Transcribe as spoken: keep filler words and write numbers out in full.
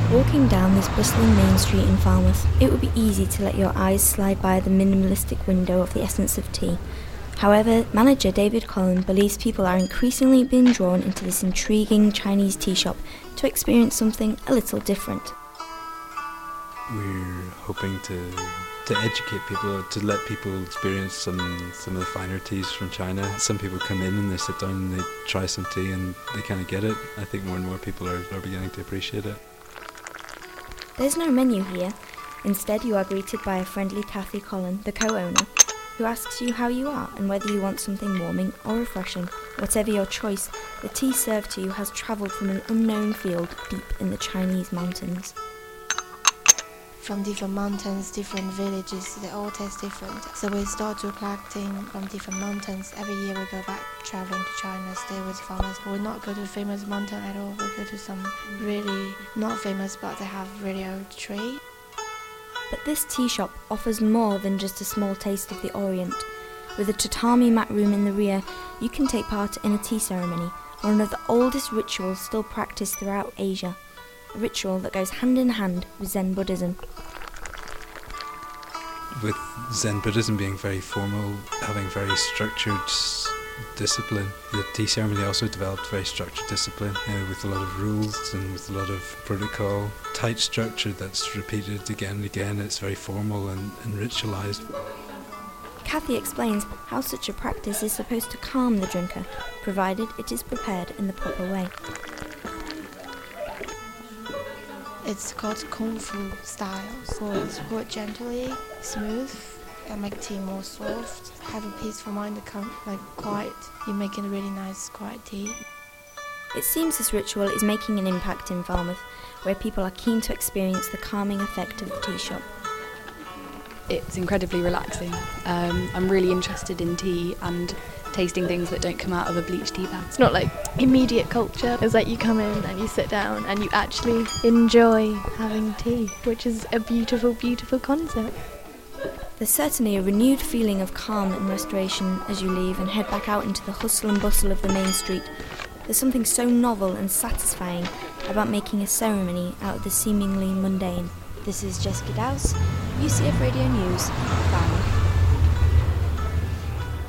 Walking down this bustling main street in Falmouth, it would be easy to let your eyes slide by the minimalistic window of the Essence of Tea. However, manager David Collin believes people are increasingly being drawn into this intriguing Chinese tea shop to experience something a little different. We're hoping to to educate people, to let people experience some some of the finer teas from China. Some people come in and they sit down and they try some tea and they kind of get it. I think more and more people are, are beginning to appreciate it. There's no menu here. Instead, you are greeted by a friendly Kathy Collin, the co-owner, who asks you how you are and whether you want something warming or refreshing. Whatever your choice, the tea served to you has travelled from an unknown field deep in the Chinese mountains. From different mountains, different villages, they all taste different. So we start to collecting from different mountains. Every year we go back traveling to China, stay with farmers. But we not go to famous mountain at all. We go to some really not famous, but they have really old tree. But this tea shop offers more than just a small taste of the Orient. With a tatami mat room in the rear, you can take part in a tea ceremony, one of the oldest rituals still practiced throughout Asia. A ritual that goes hand in hand with Zen Buddhism. With Zen Buddhism being very formal, having very structured discipline, the tea ceremony also developed very structured discipline, you know, with a lot of rules and with a lot of protocol. Tight structure that's repeated again and again. It's very formal and, and ritualised. Kathy explains how such a practice is supposed to calm the drinker, provided it is prepared in the proper way. It's called Kung Fu style, so it's poured gently, smooth, and make tea more soft. Have a peaceful mind to come, like quiet. You're making a really nice, quiet tea. It seems this ritual is making an impact in Falmouth, where people are keen to experience the calming effect of the tea shop. It's incredibly relaxing. Um, I'm really interested in tea and tasting things that don't come out of a bleached tea bag. It's not like immediate culture. It's like you come in and you sit down and you actually enjoy having tea, which is a beautiful, beautiful concept. There's certainly a renewed feeling of calm and restoration as you leave and head back out into the hustle and bustle of the main street. There's something so novel and satisfying about making a ceremony out of the seemingly mundane. This is Jessica Dowse, U C F Radio News, Falmouth.